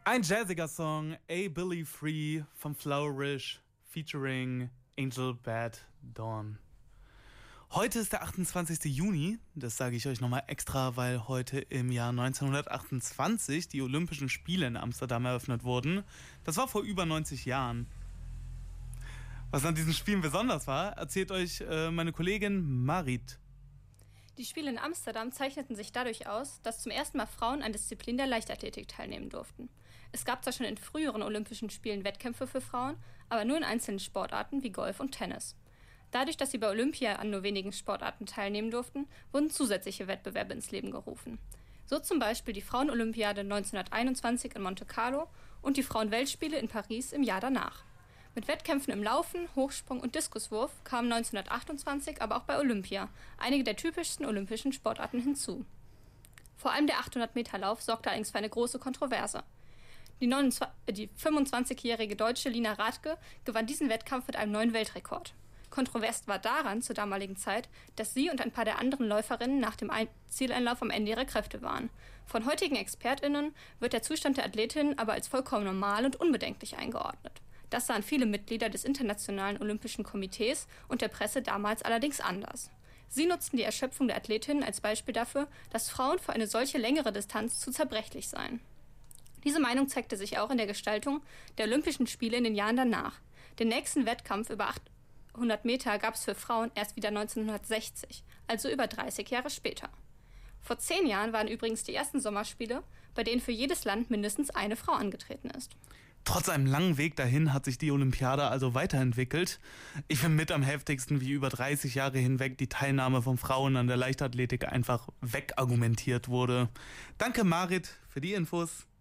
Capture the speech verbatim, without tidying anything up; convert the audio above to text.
Ein jazziger Song, A Billy Free von Flourish featuring Angel Bad Dawn. Heute ist der achtundzwanzigste Juni, das sage ich euch nochmal extra, weil heute im Jahr neunzehnhundertachtundzwanzig die Olympischen Spiele in Amsterdam eröffnet wurden. Das war vor über neunzig Jahren. Was an diesen Spielen besonders war, erzählt euch äh, meine Kollegin Marit. Die Spiele in Amsterdam zeichneten sich dadurch aus, dass zum ersten Mal Frauen an Disziplinen der Leichtathletik teilnehmen durften. Es gab zwar schon in früheren Olympischen Spielen Wettkämpfe für Frauen, aber nur in einzelnen Sportarten wie Golf und Tennis. Dadurch, dass sie bei Olympia an nur wenigen Sportarten teilnehmen durften, wurden zusätzliche Wettbewerbe ins Leben gerufen. So zum Beispiel die Frauenolympiade neunzehnhunderteinundzwanzig in Monte Carlo und die Frauenweltspiele in Paris im Jahr danach. Mit Wettkämpfen im Laufen, Hochsprung und Diskuswurf kamen neunzehnhundertachtundzwanzig aber auch bei Olympia einige der typischsten olympischen Sportarten hinzu. Vor allem der achthundert-Meter-Lauf sorgte allerdings für eine große Kontroverse. Die, neunundzwanzig, die fünfundzwanzigjährige Deutsche Lina Radke gewann diesen Wettkampf mit einem neuen Weltrekord. Kontrovers war daran zur damaligen Zeit, dass sie und ein paar der anderen Läuferinnen nach dem Zieleinlauf am Ende ihrer Kräfte waren. Von heutigen ExpertInnen wird der Zustand der Athletin aber als vollkommen normal und unbedenklich eingeordnet. Das sahen viele Mitglieder des Internationalen Olympischen Komitees und der Presse damals allerdings anders. Sie nutzten die Erschöpfung der Athletinnen als Beispiel dafür, dass Frauen für eine solche längere Distanz zu zerbrechlich seien. Diese Meinung zeigte sich auch in der Gestaltung der Olympischen Spiele in den Jahren danach. Den nächsten Wettkampf über achthundert Meter gab es für Frauen erst wieder neunzehnhundertsechzig, also über dreißig Jahre später. Vor zehn Jahren waren übrigens die ersten Sommerspiele, bei denen für jedes Land mindestens eine Frau angetreten ist. Trotz einem langen Weg dahin hat sich die Olympiade also weiterentwickelt. Ich finde mit am heftigsten, wie über dreißig Jahre hinweg die Teilnahme von Frauen an der Leichtathletik einfach wegargumentiert wurde. Danke Marit für die Infos.